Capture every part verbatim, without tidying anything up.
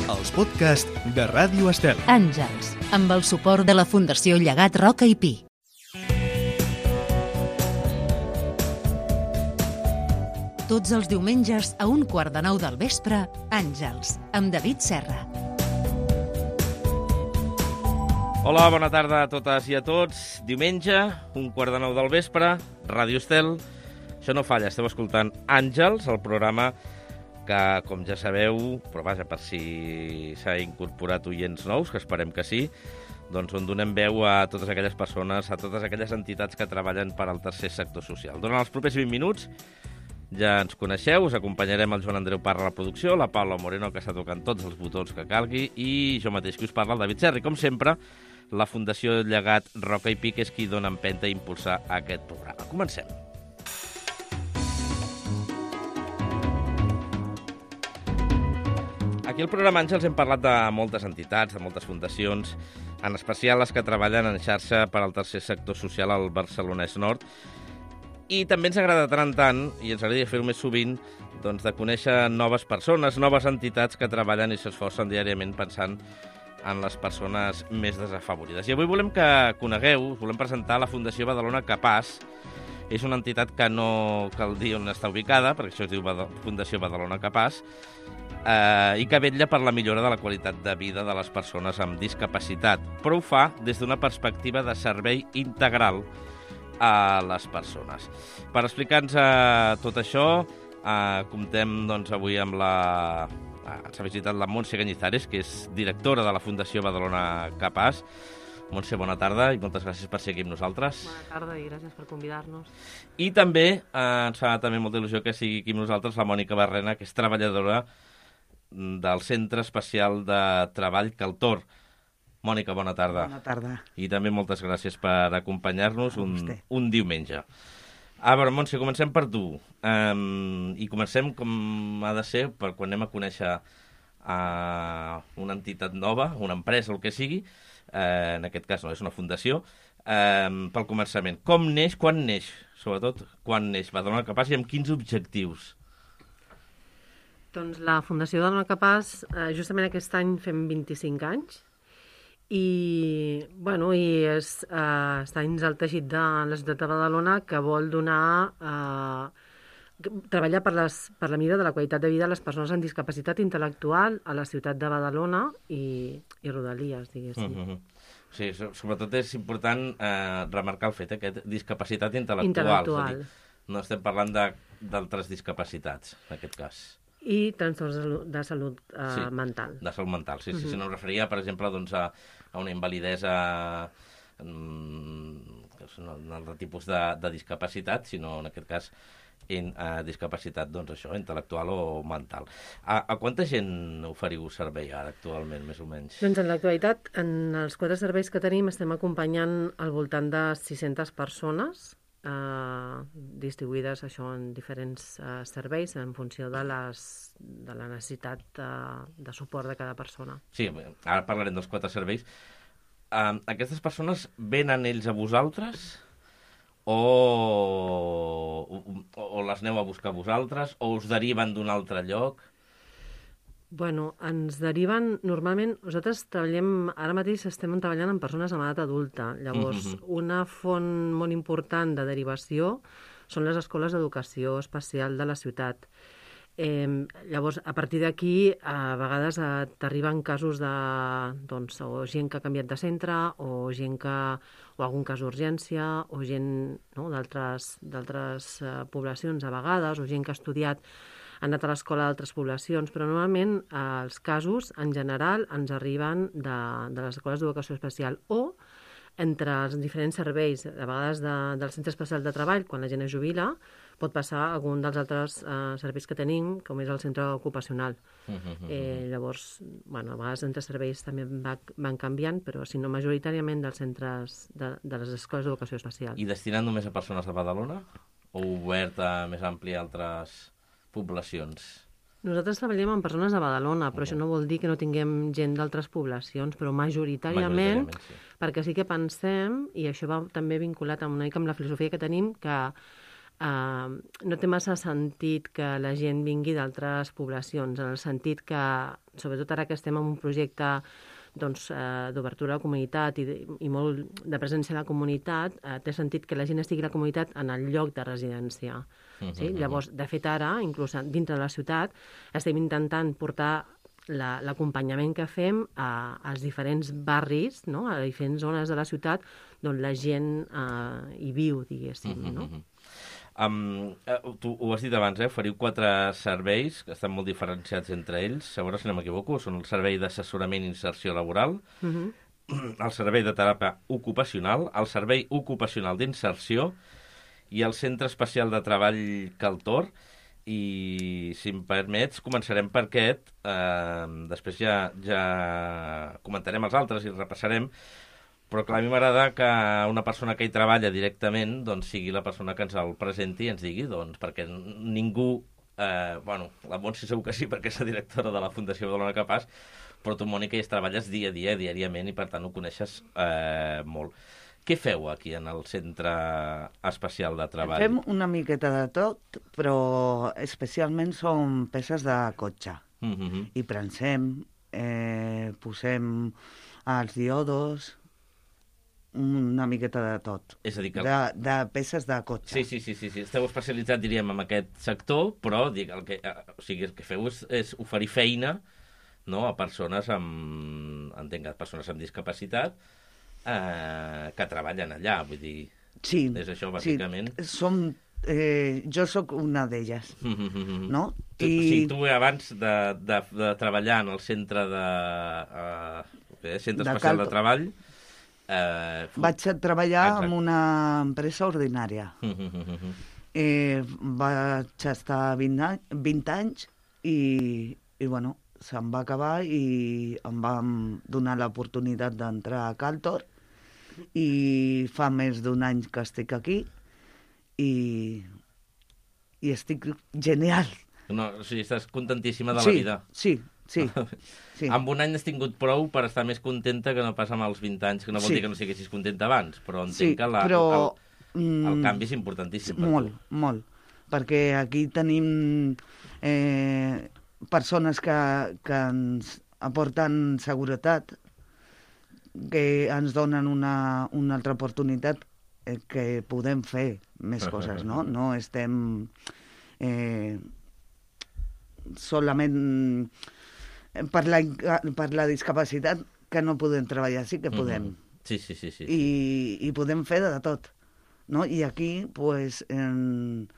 els podcasts de Ràdio Estel. Àngels, amb el suport de la Fundació Llegat Roca i Pi. Tots els diumenges a un quart de nou del vespre, Àngels, amb David Serra. Hola, bona tarda a totes i a tots. Diumenge, un quart de nou del vespre, Ràdio Estel. Això no falla, esteu escoltant Àngels, el programa que, com ja sabeu, però vaja, per si s'ha incorporat oients nous, que esperem que sí, doncs on donem veu a totes aquelles persones, a totes aquelles entitats que treballen per al tercer sector social. Durant els propers vint minuts ja ens coneixeu, us acompanyarem el Joan Andreu Parra a la producció, la Paula Moreno, que està tocant tots els botons que calgui, i jo mateix que us parla, el David Serra. I com sempre, la Fundació Llegat Roca i Pi, que és qui dona empenta a impulsar aquest programa. Comencem. Aquí al programa Àngels hem parlat de moltes entitats, de moltes fundacions, en especial les que treballen en xarxa per al tercer sector social al Barcelonès Nord. I també ens agrada tant en tant, i ens agradaria fer-ho més sovint, doncs de conèixer noves persones, noves entitats que treballen i s'esforcen diàriament pensant en les persones més desafavorides. I avui volem que conegueu, us volem presentar la Fundació Badalona Capaç. És una entitat que no cal dir on està ubicada, perquè això es diu Fundació Badalona Capaç, eh, i que vetlla per la millora de la qualitat de vida de les persones amb discapacitat, però ho fa des d'una perspectiva de servei integral a les persones. Per explicar-nos eh, tot això, eh, comptem doncs, avui amb la... Ens ha visitat la Montse Cañizares, que és directora de la Fundació Badalona Capaç. Montse, bona tarda i moltes gràcies per ser aquí amb nosaltres. Bona tarda i gràcies per convidar-nos. I també eh, ens fa també molta il·lusió que sigui aquí amb nosaltres la Mònica Barrena, que és treballadora del Centre Especial de Treball Caltor. Mònica, bona tarda. Bona tarda. I també moltes gràcies per acompanyar-nos un, un diumenge. A veure, Montse, comencem per tu. Um, I comencem com ha de ser, per quan anem a conèixer uh, una entitat nova, una empresa, el que sigui. Uh, en aquest cas no, és una fundació. Uh, pel començament, com neix, quan neix? Sobretot, quan neix Badalona Capaç i amb quins objectius? Doncs la Fundació Badalona Capaç, eh, justament aquest any fem vint-i-cinc anys, i, bueno, i és, eh, està dins el teixit de la ciutat de Badalona, que vol donar, eh, treballar per, les, per la millora de la qualitat de vida de les persones amb discapacitat intel·lectual a la ciutat de Badalona i, i Rodalies, diguéssim. Uh -huh. Sí, sobretot és important eh, remarcar el fet, eh, que discapacitat intel·lectual. Intel·lectual. És a dir, no estem parlant d'altres discapacitats, en aquest cas. I trastorns de salut, de salut eh, sí, mental. De salut mental, sí, sí. Uh-huh. Si no em referia, per exemple, doncs, a, a una invalidesa, mm, no, no altre tipus de, de discapacitat, sinó en aquest cas en uh, discapacitat, doncs això, intel·lectual o mental. A, a quanta gent oferiu servei ara actualment, més o menys? Doncs en l'actualitat, en els quatre serveis que tenim, estem acompanyant al voltant de sis-centes persones, Uh, distribuïdes això en diferents uh, serveis en funció de, les, de la necessitat uh, de suport de cada persona. Sí, ara parlarem dels quatre serveis. Uh, aquestes persones venen ells a vosaltres o, o, o les aneu a buscar vosaltres o us deriven d'un altre lloc? Bueno, ens deriven, normalment, nosaltres treballem, ara mateix estem treballant amb persones amb edat adulta, llavors mm-hmm. una font molt important de derivació són les escoles d'educació especial de la ciutat. Eh, llavors, a partir d'aquí, a vegades eh, t'arriben casos de, doncs, o gent que ha canviat de centre, o gent que, o algun cas d'urgència, o gent, no, d'altres, d'altres eh, poblacions a vegades, o gent que ha estudiat han anat a l'escola d'altres poblacions, però normalment eh, els casos, en general, ens arriben de, de les escoles d'educació especial o entre els diferents serveis, a vegades de, del centre especial de treball, quan la gent es jubila, pot passar a algun dels altres eh, serveis que tenim, com és el centre ocupacional. Uh -huh. eh, llavors, bueno, a vegades entre serveis també va, van canviant, però si no majoritàriament dels centres de, de les escoles d'educació especial. I destinant només a persones de Badalona? O oberta més àmplia a altres poblacions? Nosaltres treballem amb persones de Badalona, però uh -huh. això no vol dir que no tinguem gent d'altres poblacions, però majoritàriament, majoritàriament sí. Perquè sí que pensem, i això va també vinculat amb una mica amb la filosofia que tenim, que uh, no té massa sentit que la gent vingui d'altres poblacions, en el sentit que, sobretot ara que estem en un projecte doncs, eh, d'obertura a la comunitat i, de, i molt de presència a la comunitat, eh, té sentit que la gent estigui a la comunitat en el lloc de residència. Uh -huh, sí? Llavors, de fet, ara, inclús dintre de la ciutat, estem intentant portar l'acompanyament que fem a, als diferents barris, no? A diferents zones de la ciutat on la gent eh, hi viu, diguéssim. Uh -huh, no? Um, tu ho has dit abans, eh? Oferiu quatre serveis que estan molt diferenciats entre ells. Segons si no m'equivoco, són el servei d'assessorament i inserció laboral, uh -huh. el servei de teràpia ocupacional, el servei ocupacional d'inserció i el Centre Especial de Treball Caltor. I, si em permets, començarem per aquest. Eh, després ja, ja comentarem els altres i repassarem. Però, clar, a mi m'agrada que una persona que hi treballa directament doncs, sigui la persona que ens el presenti i ens digui, doncs, perquè ningú... Eh, bueno, la Montse segur que sí, perquè és la directora de la Fundació Badalona Capaç, però tu, Mònica, hi treballes dia a dia, diàriament, i per tant ho coneixes eh, molt. Què feu aquí en el Centre Especial de Treball? Fem una miqueta de tot, però especialment són peces de cotxe. Uh -huh. I prensem, eh, posem els diodos, una miqueta de tot. És a dir, que... de, de peces de cotxe. Sí, sí, sí, sí, sí. Esteu especialitzats, diríem, en aquest sector, però dic, el que, o sigui, el que feu és, és oferir feina, no?, a persones amb, entenc, persones amb discapacitat, Eh, que treballen allà, vull dir, sí, és això, bàsicament. Sí, som, eh, jo sóc una d'elles, no? Tu, I... O sigui, tu abans de, de, de treballar en el centre de... Uh, centre de especial Calto. De treball... Eh, fu... Vaig treballar Exacte. En una empresa ordinària. eh, vaig estar vint, any, vint anys i, i bueno, se'm va acabar i em vam donar l'oportunitat d'entrar a Caltor i fa més d'un any que estic aquí i, i estic genial. No, o sigui, estàs contentíssima de sí, la vida. Sí, sí, sí. Amb un any has tingut prou per estar més contenta que no pas amb els vint anys, que no vol sí. dir que no siguessis contenta abans, però entenc sí, que la, però, el, el canvi és importantíssim. Per molt, tu. molt, perquè aquí tenim... Eh, persones que, que ens aporten seguretat, que ens donen una, una altra oportunitat eh, que podem fer més coses, no? No estem eh, solament per la, per la discapacitat que no podem treballar, sí que podem. Mm-hmm. Sí, sí, sí, sí. I, i podem fer de tot, no? I aquí, pues, en...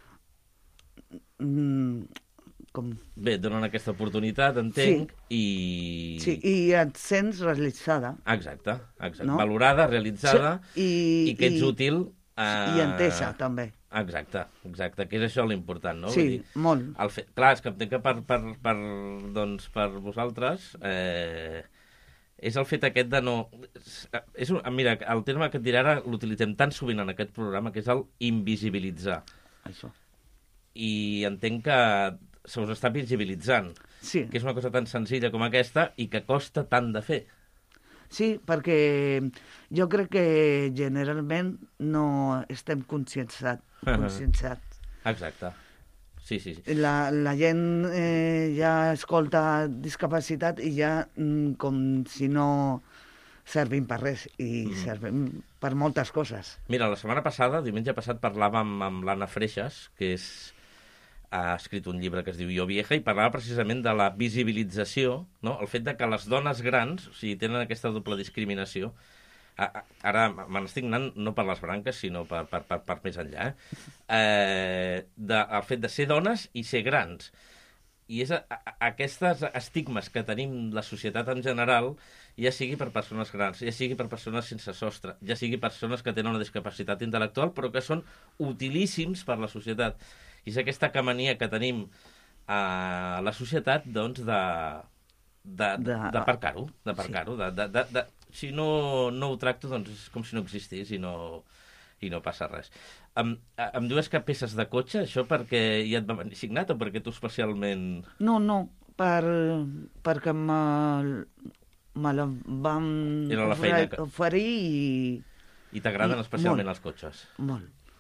Mm, com... Bé, et donen aquesta oportunitat, entenc, sí. i... Sí, i et sents realitzada. Exacte, exacte. No? No? Valorada, realitzada, sí. I, i que ets i, útil... Eh... I entesa, també. Exacte, exacte, que és això l'important, no? Sí, Vull dir, molt. El fe... Clar, és que entenc que per, per, per, doncs, per vosaltres eh, és el fet aquest de no... És un... Mira, el terme que et diré ara l'utilitzem tan sovint en aquest programa, que és el invisibilitzar. Això. I entenc que se us està visibilitzant, sí. que és una cosa tan senzilla com aquesta i que costa tant de fer. Sí, perquè jo crec que generalment no estem conscienciats. conscienciats. Exacte. Sí, sí, sí. La, la gent eh, ja escolta discapacitat i ja mm, com si no servim per res, i mm. servim per moltes coses. Mira, la setmana passada, diumenge passat, parlàvem amb l'Anna Freixas, que és... ha escrit un llibre que es diu Jo Vieja, i parlava precisament de la visibilització, no? El fet de que les dones grans, o sigui, tenen aquesta doble discriminació. Ara me n'estic anant no per les branques, sinó per, per, per, per més enllà. Eh? Eh, de, el fet de ser dones i ser grans. I és a, a, aquestes estigmes que tenim la societat en general, ja sigui per persones grans, ja sigui per persones sense sostre, ja sigui persones que tenen una discapacitat intel·lectual, però que són utilíssims per la societat. I és aquesta camania que tenim a la societat, doncs, de, de, de... d'aparcar-ho, d'aparcar-ho. Sí. De, de, de, de, si no, no ho tracto, doncs és com si no existís i no, i no passa res. Em, em dius que peces de cotxe, això perquè ja et va venir signat o perquè tu especialment... No, no, per, perquè me, me la vam Era la feina que... oferir i... I t'agraden especialment molt, els cotxes? Molt.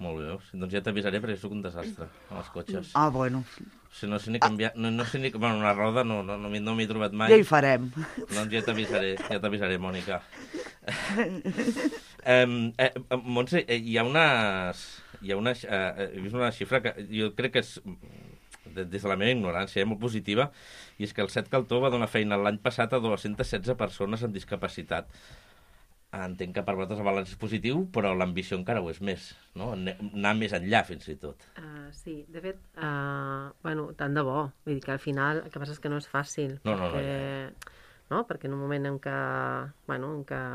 Molt bé, veus? Doncs ja t'avisaré perquè sóc un desastre amb els cotxes. Ah, bueno. Si no sé ni canviar... No, no sé ni... Bueno, una roda no, no, no m'hi no m'hi he trobat mai. Ja hi farem. Doncs ja t'avisaré, ja t'avisaré, Mònica. eh, eh, Montse, eh, hi ha unes... Hi ha una, eh, he vist una xifra que jo crec que és, des de la meva ignorància, eh, molt positiva, i és que el Setcaltor va donar feina l'any passat a dues-centes setze persones amb discapacitat. Entenc que per vosaltres el balanç és positiu, però l'ambició encara ho és més, no? Anar més enllà, fins i tot. Uh, sí, de fet, uh, bueno, tant de bo. Vull dir que al final el que passa és que no és fàcil. No, no, perquè, no. no, perquè en un moment en què, bueno, en què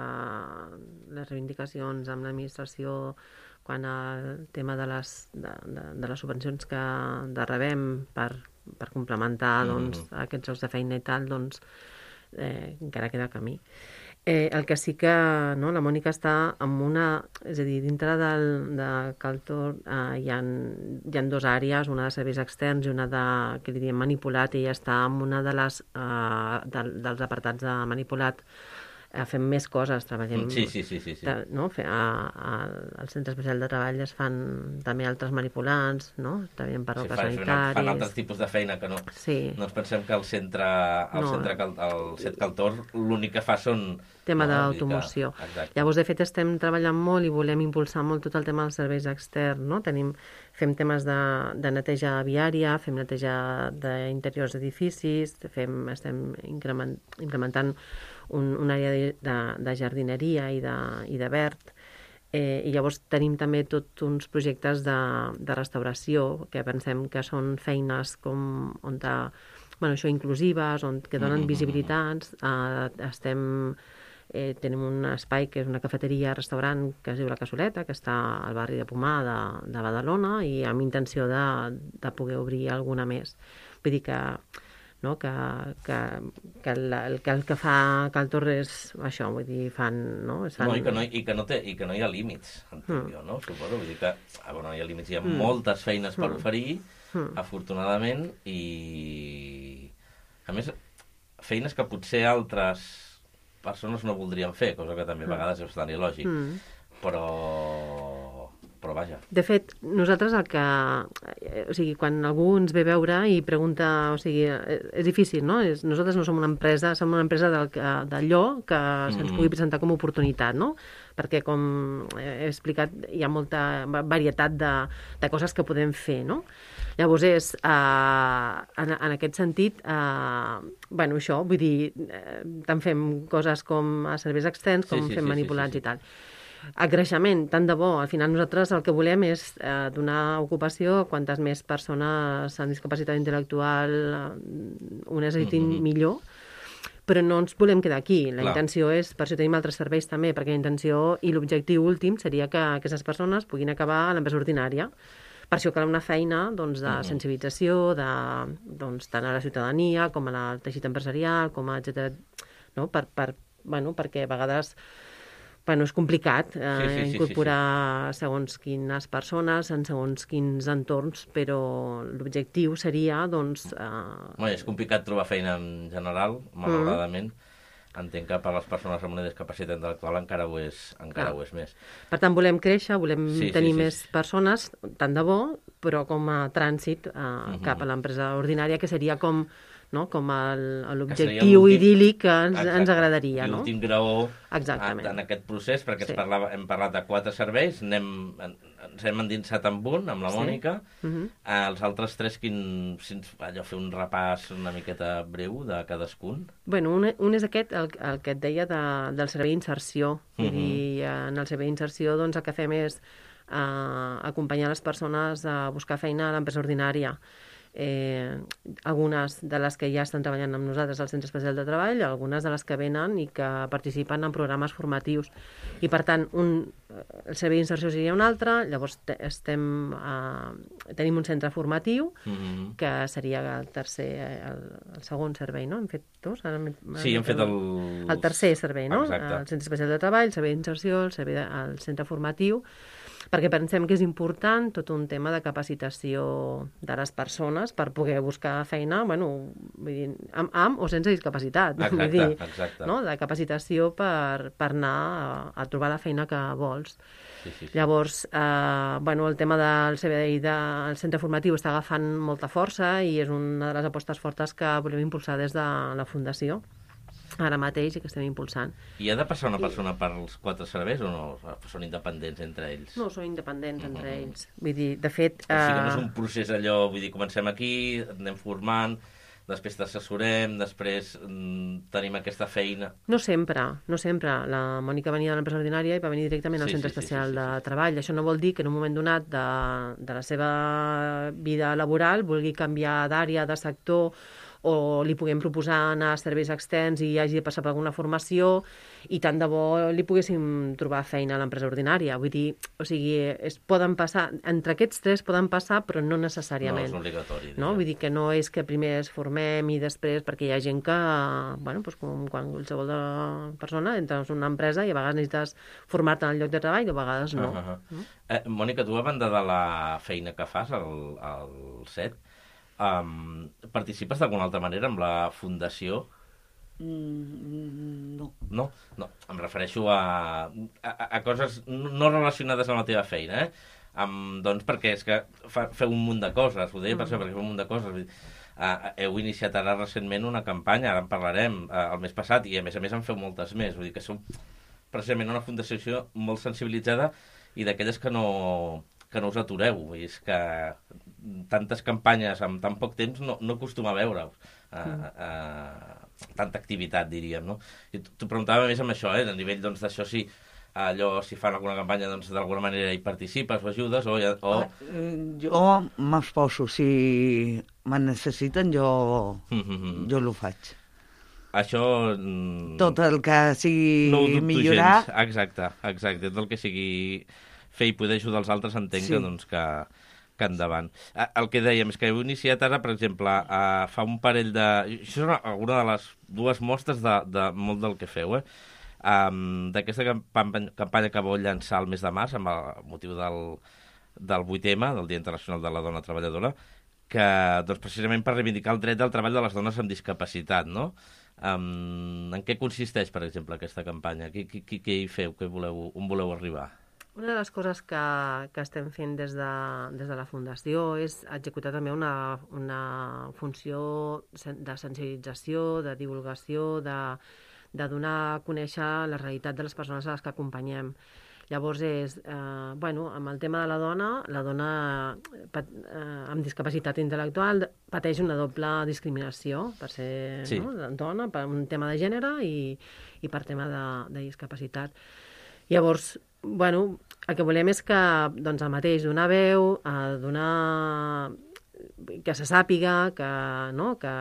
les reivindicacions amb l'administració, quan el tema de les, de, de, de les subvencions que de rebem per, per complementar doncs, mm-hmm. aquests llocs de feina i tal, doncs eh, encara queda camí. Eh, el que sí que no, la Mònica està en una... És a dir, dintre del, de Caltor eh, hi, ha, hi ha dues àrees, una de serveis externs i una de, que li diem manipulat, i ella està en una de les, eh, de, dels apartats de manipulat. Eh, fem més coses, treballem... Sí, sí, sí. sí, sí. De, no? Fe, a, a, al Centre Especial de Treball es fan també altres manipulants, no? Treballem per sí, obres fan, sanitàries... Fan altres tipus de feina que no... Sí. No ens pensem que el centre, el no. centre el Setcaltor l'únic que fa són... Tema no, d'automoció. Que... Llavors, de fet, estem treballant molt i volem impulsar molt tot el tema dels serveis externs, no? Tenim, fem temes de, de neteja viària, fem neteja d'interiors d'edificis, fem, estem increment, incrementant un, una àrea de, de, de jardineria i de, i de verd. Eh, I llavors tenim també tots uns projectes de, de restauració que pensem que són feines com on de, bueno, això, inclusives, on, que donen mm-hmm. visibilitats. Eh, estem... Eh, tenim un espai que és una cafeteria, restaurant, que es diu La Cassoleta, que està al barri de Pomar de, de Badalona, i amb intenció de, de poder obrir alguna més. Vull dir que, no, que, que, que, el, que el que fa Caltor és això, vull dir, fan... No, fan... no, i, que no, i, que no té, i que no hi ha límits, entenc mm. jo, no? Suposo, vull dir que ah, bueno, hi ha límits, hi ha mm. moltes feines per mm. oferir, mm. afortunadament, i a més, feines que potser altres persones no voldrien fer, cosa que també a vegades és bastant il·lògic, mm. però... però vaja. De fet, nosaltres el que... O sigui, quan algú ens ve a veure i pregunta... O sigui, és difícil, no? És, nosaltres no som una empresa, som una empresa del, d'allò que mm. se'ns pugui presentar com a oportunitat, no? Perquè, com he explicat, hi ha molta varietat de, de coses que podem fer, no? Llavors és, eh, en, en aquest sentit, eh, bueno, això, vull dir, eh, tant fem coses com a serveis externs, com sí, sí, fem sí, manipulats sí, sí. i tal. El creixement, tant de bo. Al final nosaltres el que volem és eh, donar ocupació a quantes més persones amb discapacitat intel·lectual ho necessitin mm-hmm. millor, però no ens volem quedar aquí. La Clar. intenció és, per això tenim altres serveis també, perquè la intenció i l'objectiu últim seria que aquestes persones puguin acabar a l'empresa ordinària. Per això cal una feina doncs, de mm-hmm. sensibilització, de, doncs, tant a la ciutadania com a la teixit empresarial, com a etcètera, no? per, per, bueno, perquè a vegades bueno, és complicat eh, sí, sí, sí, incorporar sí, sí. segons quines persones en segons quins entorns, però l'objectiu seria, doncs... Eh... Bueno, és complicat trobar feina en general, malauradament. Mm. Entenc que per les persones amb una discapacitat intel·lectual encara ho és, encara ho és més. Per tant, volem créixer, volem sí, tenir sí, sí, més sí. persones, tant de bo, però com a trànsit eh, mm-hmm. cap a l'empresa ordinària, que seria com... No? Com el, l'objectiu idíl·lic que ens, ens agradaria. No? L'últim graó Exactament. en aquest procés, perquè sí. ens parlava, hem parlat de quatre serveis, anem, ens hem endinsat amb un, amb la sí. Mònica, uh-huh. els altres tres, quin, si ens, allò, fer un repàs una miqueta breu de cadascun. Bueno, un, un és aquest, el, el que et deia de, del servei d'inserció. Uh-huh. I en el servei d'inserció doncs, el que fem és eh, acompanyar les persones a buscar feina a l'empresa ordinària. Eh, algunes de les que ja estan treballant amb nosaltres al Centre Especial de Treball, algunes de les que venen i que participen en programes formatius. I, per tant, un, el servei d'inserció seria un altre, llavors te, estem, eh, tenim un centre formatiu, mm-hmm. que seria el tercer, el, el segon servei, no? Hem fet dos? Ara hem, sí, hem fet el... El tercer servei, no? Exacte. El Centre Especial de Treball, el servei d'inserció, el, servei de, el centre formatiu, perquè pensem que és important tot un tema de capacitació de les persones formes per poder buscar feina, bueno, vull dir, amb, amb o sense discapacitat. Exacte, vull dir, exacte. No? De capacitació per, per anar a, a trobar la feina que vols. Sí, sí, sí. Llavors, eh, bueno, el tema del C B I del centre formatiu està agafant molta força i és una de les apostes fortes que volem impulsar des de la Fundació ara mateix i que estem impulsant. I ha de passar una persona I... pels quatre serveis o no? Són independents entre ells? No, són independents uh -huh. entre ells. Vull dir, de fet... O sigui que no és eh... un procés allò, vull dir, comencem aquí, anem formant, després t'assessorem, després mm, tenim aquesta feina... No sempre, no sempre. La Mònica venia de l'empresa ordinària i va venir directament al sí, centre sí, especial sí, sí, sí, de sí. treball. Això no vol dir que en un moment donat de, de la seva vida laboral vulgui canviar d'àrea, de sector, o li puguem proposar anar a serveis externs i hagi de passar per alguna formació i tant de bo li poguéssim trobar feina a l'empresa ordinària. Vull dir, o sigui, es poden passar, entre aquests tres poden passar, però no necessàriament. No és obligatori. No? Vull dir que no és que primer es formem i després, perquè hi ha gent que, bueno, doncs com quan qualsevol persona entres en una empresa i a vegades necessites formar-te en el lloc de treball i a vegades no. Uh -huh. uh. eh, Mònica, tu a banda de la feina que fas al, al S E T, Um, participes d'alguna altra manera amb la Fundació? Mm, no. No? No, em refereixo a, a, a coses no relacionades amb la teva feina, eh? Um, doncs perquè és que fa, feu un munt de coses, ho deia per això, perquè feu un munt de coses. Vull dir, uh, heu iniciat ara recentment una campanya, ara en parlarem, uh, el mes passat, i a més a més en feu moltes més. Vull dir que sou precisament una fundació molt sensibilitzada i d'aquelles que no... que no us atureu, és que tantes campanyes en tan poc temps no, no acostuma a veure uh, uh, tanta activitat, diríem, no? I t'ho preguntava més amb això, eh? A nivell doncs, d'això, si allò, si fan alguna campanya, doncs d'alguna manera hi participes o ajudes, o... o... Ah, jo m'exposo, si me necessiten jo, mm-hmm. jo l'ho faig. Això... Tot el que sigui no millorar... Gens. Exacte, exacte, tot el que sigui... fer i poder ajudar els altres, entenc sí. que, doncs, que, que endavant. El que dèiem és que heu iniciat ara, per exemple, a, fa un parell de... Això és una, una de les dues mostres de, de molt del que feu, eh? Um, d'aquesta campanya, campanya que vau llançar el mes de març, amb el motiu del, del vuit ema, del Dia Internacional de la Dona Treballadora, que, doncs, precisament per reivindicar el dret del treball de les dones amb discapacitat, no? Um, en què consisteix, per exemple, aquesta campanya? Què, què, què hi feu? Què voleu, on voleu arribar? Una de les coses que, que estem fent des de, des de la Fundació és executar també una, una funció de sensibilització, de divulgació, de, de donar a conèixer la realitat de les persones a les que acompanyem. Llavors és, eh, bueno, amb el tema de la dona, la dona pat, eh, amb discapacitat intel·lectual pateix una doble discriminació per ser sí. no, dona, per un tema de gènere i, i per tema de, de discapacitat. Llavors, bueno, el que volem és que, doncs, el mateix, donar veu, eh, donar... que se sàpiga, que, no, que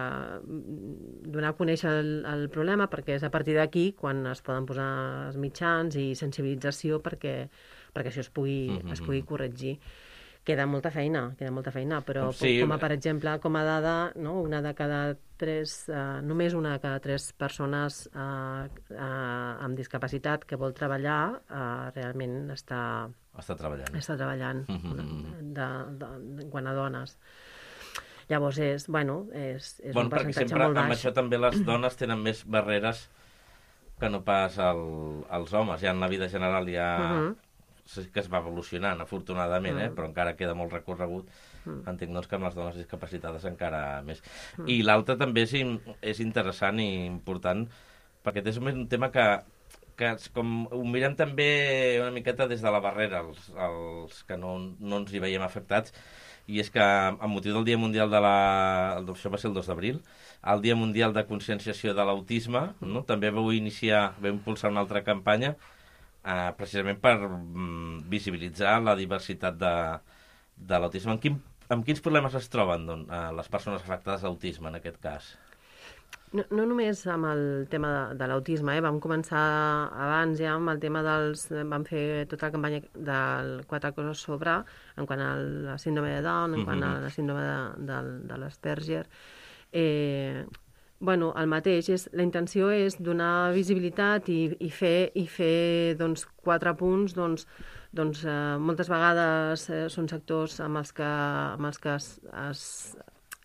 donar a conèixer el, el problema, perquè és a partir d'aquí quan es poden posar els mitjans i sensibilització perquè, perquè això es pugui, mm-hmm. es pugui corregir. Queda molta feina, queda molta feina, però sí. com a, per exemple, com a dada, no, una de cada tres, eh, només una de cada tres persones eh, eh, amb discapacitat que vol treballar eh, realment està, està treballant, està treballant mm-hmm. de, de, de, quan a dones. Llavors és, bueno, és, és bon, un percentatge sempre, molt baix. Amb això també les dones tenen més barreres que no pas el, els homes. Ja en la vida general ja... Uh-huh. Sí que es va evolucionant, afortunadament, eh? mm. però encara queda molt recorregut. Mm. Entenc doncs, que amb les dones discapacitades encara més. Mm. I l'altre també és, és interessant i important, perquè és un tema que, que com ho mirem també una miqueta des de la barrera, els, els que no, no ens hi veiem afectats, i és que, amb motiu del Dia Mundial de la... Això va ser el dos d'abril, el Dia Mundial de Conscienciació de l'Autisme, no? També vau iniciar, vau impulsar una altra campanya, Uh, precisament per um, visibilitzar la diversitat de, de l'autisme. En, quin, en quins problemes es troben doncs, uh, les persones afectades d'autisme, en aquest cas? No, no només amb el tema de, de l'autisme, eh? Vam començar abans ja amb el tema dels... Vam fer tota la campanya del quatre coses sobre, en quant a la síndrome de Down, en mm-hmm. quant a la síndrome de, de, de l'Asperger. Eh... Bueno, el mateix, és, la intenció és donar visibilitat i, i fer, i fer doncs, quatre punts, doncs, doncs eh, moltes vegades eh, són sectors amb els que, amb els que es, es,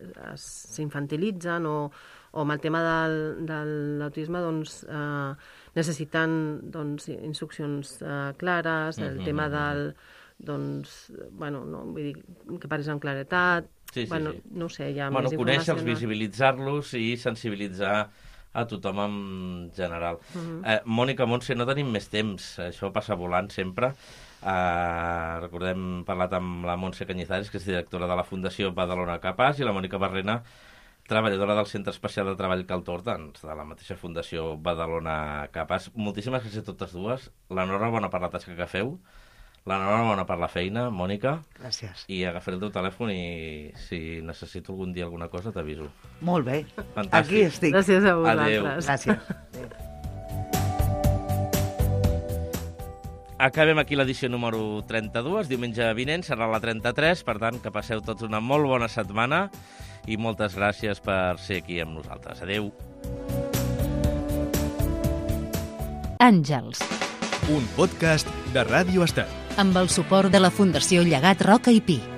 s'infantilitzen o, o amb el tema del, de l'autisme doncs, eh, necessiten doncs, instruccions eh, clares, el mm-hmm. tema del... doncs, bueno, no, vull dir, que parlis amb claretat, sí, sí, bueno, sí. no ho sé, hi ha bueno, més informació. Conèixer-los, visibilitzar-los i sensibilitzar a tothom en general. Uh-huh. eh, Mònica, Montse, no tenim més temps, això passa volant sempre. Eh, recordem, parlat amb la Montse Cañizares, que és directora de la Fundació Badalona Capaç, i la Mònica Barrena, treballadora del Centre Especial de Treball Caltor, doncs, de la mateixa Fundació Badalona Capaç. Moltíssimes gràcies a totes dues. L'enhorabona per la tasca que feu. L'enhorabona per la feina, Mònica. Gràcies. I agafaré el teu telèfon i si necessito algun dia alguna cosa t'aviso. Molt bé. Fantàstic. Aquí estic. Gràcies a vosaltres. Adéu. Gràcies. Acabem aquí l'edició número trenta-dos. Diumenge vinent serà la trenta-tres, per tant, que passeu tots una molt bona setmana i moltes gràcies per ser aquí amb nosaltres. Adéu. Àngels. Un podcast de Ràdio Estel. Amb el suport de la Fundació Llegat Roca i Pi.